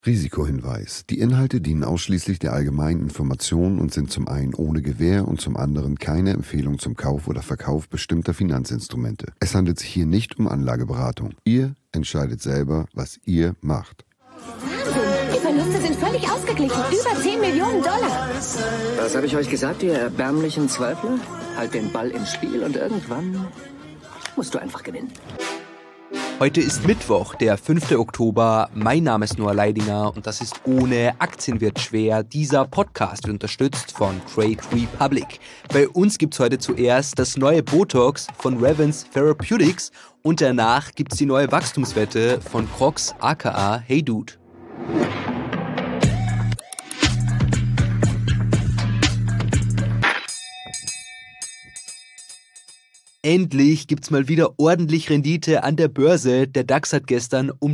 Risikohinweis: Die Inhalte dienen ausschließlich der allgemeinen Information und sind zum einen ohne Gewähr und zum anderen keine Empfehlung zum Kauf oder Verkauf bestimmter Finanzinstrumente. Es handelt sich hier nicht um Anlageberatung. Ihr entscheidet selber, was ihr macht. Wahnsinn! Die Verluste sind völlig ausgeglichen. Über 10 Millionen Dollar. Was habe ich euch gesagt, ihr erbärmlichen Zweifler? Halt den Ball ins Spiel und irgendwann musst du einfach gewinnen. Heute ist Mittwoch, der 5. Oktober. Mein Name ist Noah Leidinger und das ist Ohne Aktien wird schwer. Dieser Podcast wird unterstützt von Trade Republic. Bei uns gibt's heute zuerst das neue Botox von Revance Therapeutics und danach gibt's die neue Wachstumswette von Crocs aka Hey Dude. Endlich gibt's mal wieder ordentlich Rendite an der Börse. Der DAX hat gestern um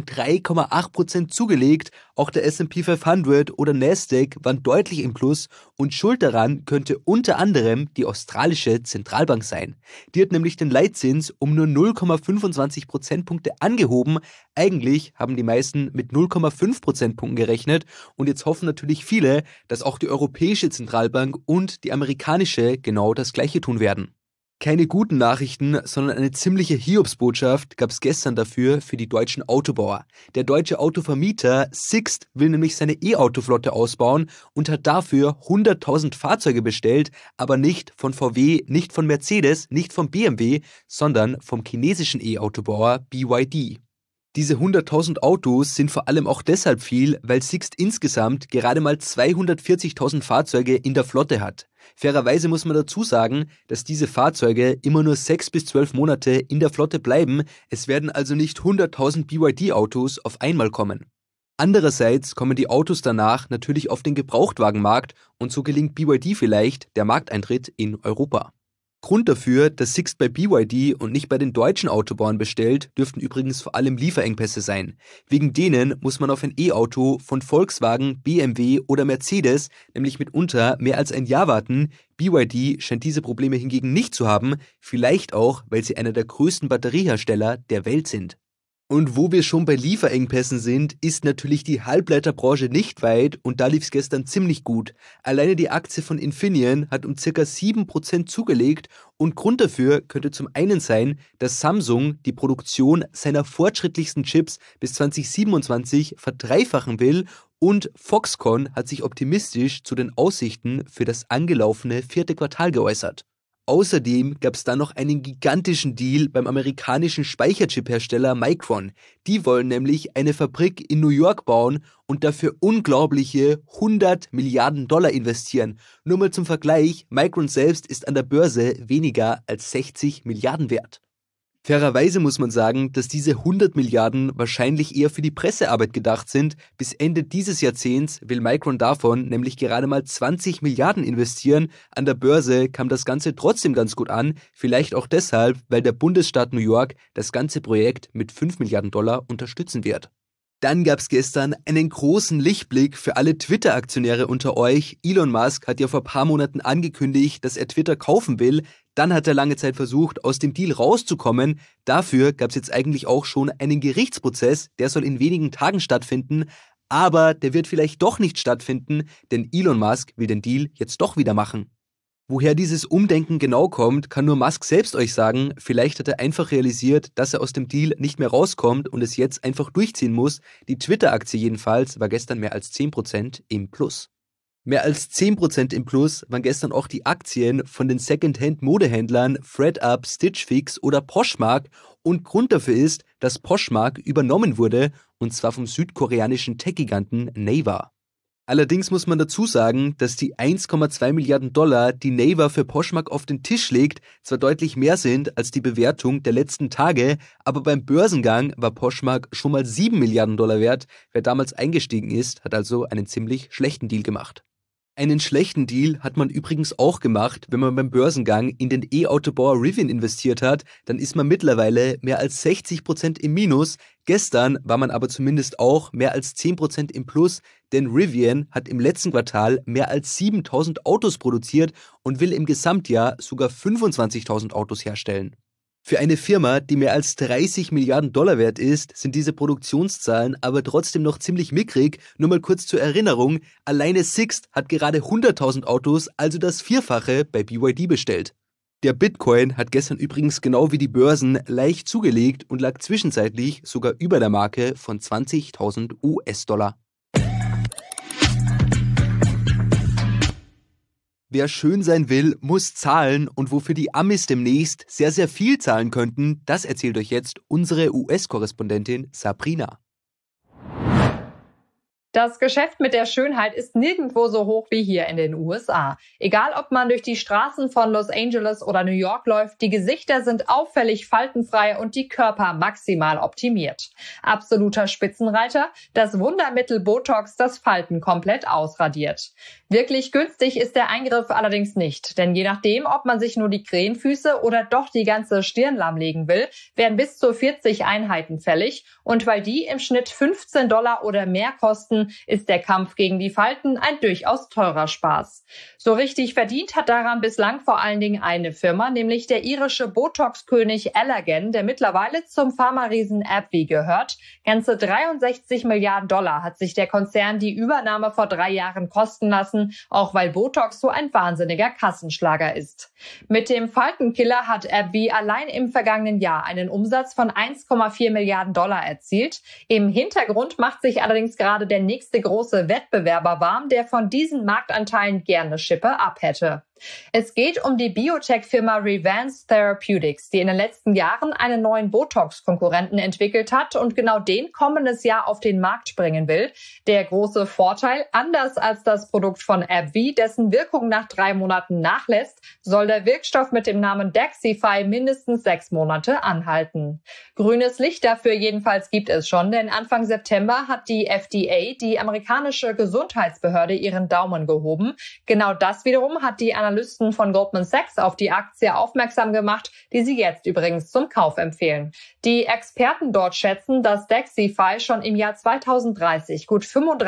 3,8% zugelegt. Auch der S&P 500 oder Nasdaq waren deutlich im Plus. Und schuld daran könnte unter anderem die australische Zentralbank sein. Die hat nämlich den Leitzins um nur 0,25 Prozentpunkte angehoben. Eigentlich haben die meisten mit 0,5 Prozentpunkten gerechnet. Und jetzt hoffen natürlich viele, dass auch die europäische Zentralbank und die amerikanische genau das Gleiche tun werden. Keine guten Nachrichten, sondern eine ziemliche Hiobsbotschaft gab es gestern dafür für die deutschen Autobauer. Der deutsche Autovermieter Sixt will nämlich seine E-Auto-Flotte ausbauen und hat dafür 100.000 Fahrzeuge bestellt, aber nicht von VW, nicht von Mercedes, nicht von BMW, sondern vom chinesischen E-Autobauer BYD. Diese 100.000 Autos sind vor allem auch deshalb viel, weil Sixt insgesamt gerade mal 240.000 Fahrzeuge in der Flotte hat. Fairerweise muss man dazu sagen, dass diese Fahrzeuge immer nur 6 bis 12 Monate in der Flotte bleiben. Es werden also nicht 100.000 BYD-Autos auf einmal kommen. Andererseits kommen die Autos danach natürlich auf den Gebrauchtwagenmarkt und so gelingt BYD vielleicht der Markteintritt in Europa. Grund dafür, dass Sixt bei BYD und nicht bei den deutschen Autobauern bestellt, dürften übrigens vor allem Lieferengpässe sein. Wegen denen muss man auf ein E-Auto von Volkswagen, BMW oder Mercedes nämlich mitunter mehr als ein Jahr warten. BYD scheint diese Probleme hingegen nicht zu haben, vielleicht auch, weil sie einer der größten Batteriehersteller der Welt sind. Und wo wir schon bei Lieferengpässen sind, ist natürlich die Halbleiterbranche nicht weit und da lief es gestern ziemlich gut. Alleine die Aktie von Infineon hat um ca. 7% zugelegt und Grund dafür könnte zum einen sein, dass Samsung die Produktion seiner fortschrittlichsten Chips bis 2027 verdreifachen will und Foxconn hat sich optimistisch zu den Aussichten für das angelaufene 4. Quartal geäußert. Außerdem gab es dann noch einen gigantischen Deal beim amerikanischen Speicherchip-Hersteller Micron. Die wollen nämlich eine Fabrik in New York bauen und dafür unglaubliche 100 Milliarden Dollar investieren. Nur mal zum Vergleich, Micron selbst ist an der Börse weniger als 60 Milliarden wert. Fairerweise muss man sagen, dass diese 100 Milliarden wahrscheinlich eher für die Pressearbeit gedacht sind. Bis Ende dieses Jahrzehnts will Micron davon nämlich gerade mal 20 Milliarden investieren. An der Börse kam das Ganze trotzdem ganz gut an. Vielleicht auch deshalb, weil der Bundesstaat New York das ganze Projekt mit 5 Milliarden Dollar unterstützen wird. Dann gab es gestern einen großen Lichtblick für alle Twitter-Aktionäre unter euch. Elon Musk hat ja vor ein paar Monaten angekündigt, dass er Twitter kaufen will. Dann hat er lange Zeit versucht, aus dem Deal rauszukommen. Dafür gab es jetzt eigentlich auch schon einen Gerichtsprozess. Der soll in wenigen Tagen stattfinden. Aber der wird vielleicht doch nicht stattfinden, denn Elon Musk will den Deal jetzt doch wieder machen. Woher dieses Umdenken genau kommt, kann nur Musk selbst euch sagen. Vielleicht hat er einfach realisiert, dass er aus dem Deal nicht mehr rauskommt und es jetzt einfach durchziehen muss. Die Twitter-Aktie jedenfalls war gestern mehr als 10% im Plus. Mehr als 10% im Plus waren gestern auch die Aktien von den Secondhand-Modehändlern thredUP, Stitch Fix oder Poshmark. Und Grund dafür ist, dass Poshmark übernommen wurde, und zwar vom südkoreanischen Tech-Giganten Naver. Allerdings muss man dazu sagen, dass die 1,2 Milliarden Dollar, die Naver für Poshmark auf den Tisch legt, zwar deutlich mehr sind als die Bewertung der letzten Tage, aber beim Börsengang war Poshmark schon mal 7 Milliarden Dollar wert. Wer damals eingestiegen ist, hat also einen ziemlich schlechten Deal gemacht. Einen schlechten Deal hat man übrigens auch gemacht, wenn man beim Börsengang in den E-Autobauer Rivian investiert hat, dann ist man mittlerweile mehr als 60% im Minus. Gestern war man aber zumindest auch mehr als 10% im Plus, denn Rivian hat im letzten Quartal mehr als 7.000 Autos produziert und will im Gesamtjahr sogar 25.000 Autos herstellen. Für eine Firma, die mehr als 30 Milliarden Dollar wert ist, sind diese Produktionszahlen aber trotzdem noch ziemlich mickrig. Nur mal kurz zur Erinnerung, alleine Sixt hat gerade 100.000 Autos, also das Vierfache, bei BYD bestellt. Der Bitcoin hat gestern übrigens genau wie die Börsen leicht zugelegt und lag zwischenzeitlich sogar über der Marke von 20.000 US-Dollar. Wer schön sein will, muss zahlen und wofür die Amis demnächst sehr, sehr viel zahlen könnten, das erzählt euch jetzt unsere US-Korrespondentin Sabrina. Das Geschäft mit der Schönheit ist nirgendwo so hoch wie hier in den USA. Egal, ob man durch die Straßen von Los Angeles oder New York läuft, die Gesichter sind auffällig faltenfrei und die Körper maximal optimiert. Absoluter Spitzenreiter, das Wundermittel Botox, das Falten komplett ausradiert. Wirklich günstig ist der Eingriff allerdings nicht, denn je nachdem, ob man sich nur die Krähenfüße oder doch die ganze Stirn lahmlegen will, werden bis zu 40 Einheiten fällig und weil die im Schnitt $15 oder mehr kosten, ist der Kampf gegen die Falten ein durchaus teurer Spaß. So richtig verdient hat daran bislang vor allen Dingen eine Firma, nämlich der irische Botox-König Allergan, der mittlerweile zum Pharma-Riesen AbbVie gehört. Ganze 63 Milliarden Dollar hat sich der Konzern die Übernahme vor 3 Jahren kosten lassen, auch weil Botox so ein wahnsinniger Kassenschlager ist. Mit dem Faltenkiller hat AbbVie allein im vergangenen Jahr einen Umsatz von 1,4 Milliarden Dollar erzielt. Im Hintergrund macht sich allerdings gerade der nächste große Wettbewerber warm, der von diesen Marktanteilen gerne Schippe abhätte. Es geht um die Biotech-Firma Revance Therapeutics, die in den letzten Jahren einen neuen Botox-Konkurrenten entwickelt hat und genau den kommendes Jahr auf den Markt bringen will. Der große Vorteil, anders als das Produkt von AbbVie, dessen Wirkung nach 3 Monaten nachlässt, soll der Wirkstoff mit dem Namen Daxxify mindestens 6 Monate anhalten. Grünes Licht dafür jedenfalls gibt es schon, denn Anfang September hat die FDA, die amerikanische Gesundheitsbehörde, ihren Daumen gehoben. Genau das wiederum hat die Analysten von Goldman Sachs auf die Aktie aufmerksam gemacht, die sie jetzt übrigens zum Kauf empfehlen. Die Experten dort schätzen, dass Daxxify schon im Jahr 2030 gut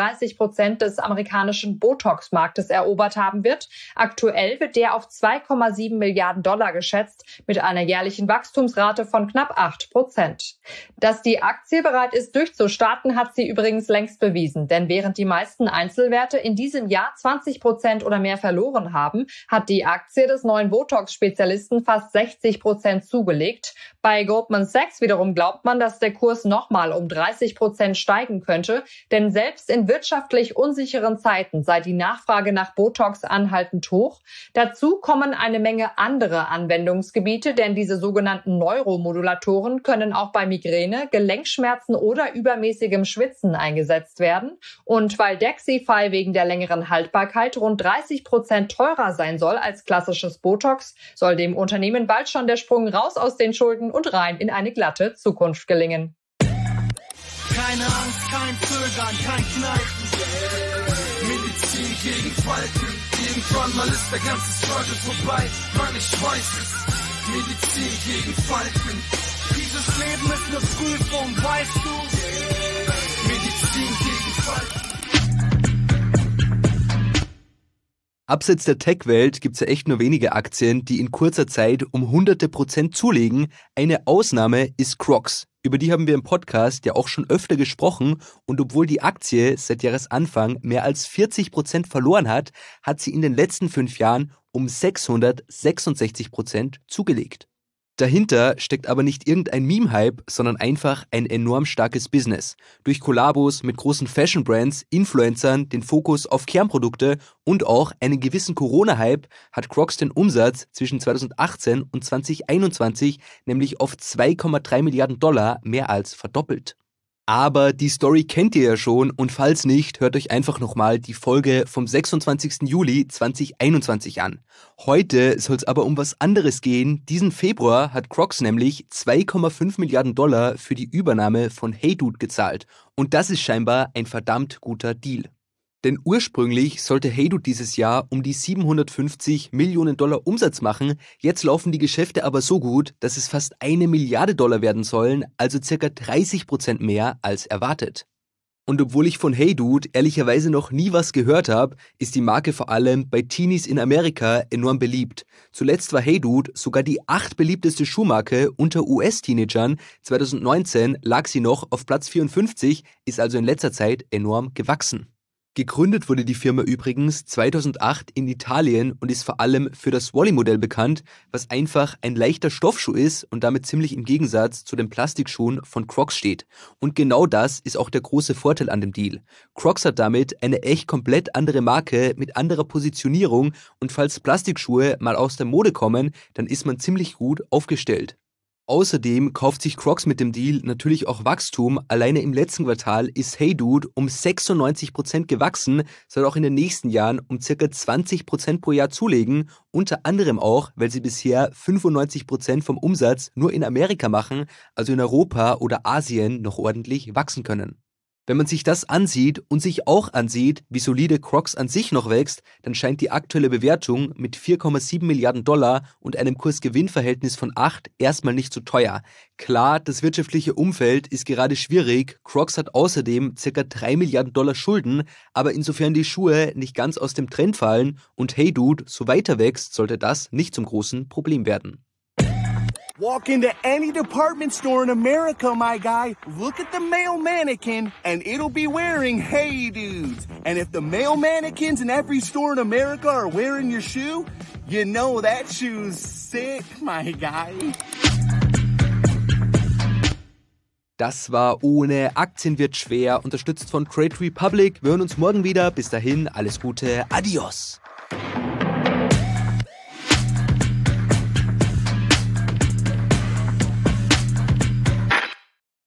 35% des amerikanischen Botox-Marktes erobert haben wird. Aktuell wird der auf 2,7 Milliarden Dollar geschätzt, mit einer jährlichen Wachstumsrate von knapp 8%. Dass die Aktie bereit ist, durchzustarten, hat sie übrigens längst bewiesen, denn während die meisten Einzelwerte in diesem Jahr 20% oder mehr verloren haben, hat die Aktie des neuen Botox-Spezialisten fast 60% zugelegt. Bei Goldman Sachs wiederum glaubt man, dass der Kurs nochmal um 30% steigen könnte, denn selbst in wirtschaftlich unsicheren Zeiten sei die Nachfrage nach Botox anhaltend hoch. Dazu kommen eine Menge andere Anwendungsgebiete, denn diese sogenannten Neuromodulatoren können auch bei Migräne, Gelenkschmerzen oder übermäßigem Schwitzen eingesetzt werden. Und weil Daxxify wegen der längeren Haltbarkeit rund 30% teurer sein soll als klassisches Botox, soll dem Unternehmen bald schon der Sprung raus aus den Schulden und rein in eine glatte Zukunft gelingen. Keine Angst, kein Zögern, kein Kneifen. Medizin gegen Falten. Irgendwann mal ist der ganze Struggle vorbei. Mann, ich weiß es. Medizin gegen Falten. Dieses Leben ist eine Prüfung, weißt du? Medizin gegen Falten. Abseits der Tech-Welt gibt's ja echt nur wenige Aktien, die in kurzer Zeit um hunderte Prozent zulegen. Eine Ausnahme ist Crocs. Über die haben wir im Podcast ja auch schon öfter gesprochen und obwohl die Aktie seit Jahresanfang mehr als 40% verloren hat, hat sie in den letzten 5 Jahren um 666% zugelegt. Dahinter steckt aber nicht irgendein Meme-Hype, sondern einfach ein enorm starkes Business. Durch Kollabos mit großen Fashion-Brands, Influencern, den Fokus auf Kernprodukte und auch einen gewissen Corona-Hype hat Crocs den Umsatz zwischen 2018 und 2021 nämlich auf 2,3 Milliarden Dollar mehr als verdoppelt. Aber die Story kennt ihr ja schon und falls nicht, hört euch einfach nochmal die Folge vom 26. Juli 2021 an. Heute soll es aber um was anderes gehen. Diesen Februar hat Crocs nämlich 2,5 Milliarden Dollar für die Übernahme von HeyDude gezahlt. Und das ist scheinbar ein verdammt guter Deal. Denn ursprünglich sollte HeyDude dieses Jahr um die 750 Millionen Dollar Umsatz machen. Jetzt laufen die Geschäfte aber so gut, dass es fast 1 Milliarde Dollar werden sollen, also circa 30% mehr als erwartet. Und obwohl ich von Hey Dude ehrlicherweise noch nie was gehört habe, ist die Marke vor allem bei Teenies in Amerika enorm beliebt. Zuletzt war Hey Dude sogar die 8 beliebteste Schuhmarke unter US-Teenagern. 2019 lag sie noch auf Platz 54, ist also in letzter Zeit enorm gewachsen. Gegründet wurde die Firma übrigens 2008 in Italien und ist vor allem für das Wally-Modell bekannt, was einfach ein leichter Stoffschuh ist und damit ziemlich im Gegensatz zu den Plastikschuhen von Crocs steht. Und genau das ist auch der große Vorteil an dem Deal. Crocs hat damit eine echt komplett andere Marke mit anderer Positionierung und falls Plastikschuhe mal aus der Mode kommen, dann ist man ziemlich gut aufgestellt. Außerdem kauft sich Crocs mit dem Deal natürlich auch Wachstum. Alleine im letzten Quartal ist Hey Dude um 96% gewachsen, soll auch in den nächsten Jahren um ca. 20% pro Jahr zulegen. Unter anderem auch, weil sie bisher 95% vom Umsatz nur in Amerika machen, also in Europa oder Asien noch ordentlich wachsen können. Wenn man sich das ansieht und sich auch ansieht, wie solide Crocs an sich noch wächst, dann scheint die aktuelle Bewertung mit 4,7 Milliarden Dollar und einem Kurs-Gewinn-Verhältnis von 8 erstmal nicht so teuer. Klar, das wirtschaftliche Umfeld ist gerade schwierig. Crocs hat außerdem ca. 3 Milliarden Dollar Schulden, aber insofern die Schuhe nicht ganz aus dem Trend fallen und Hey Dude so weiter wächst, sollte das nicht zum großen Problem werden. Walk into any department store in America, my guy. Look at the male mannequin, and it'll be wearing Hey Dudes. And if the male mannequins in every store in America are wearing your shoe, you know that shoe's sick, my guy. Das war ohne Aktien wird schwer, unterstützt von Trade Republic. Wir hören uns morgen wieder. Bis dahin, alles Gute. Adios.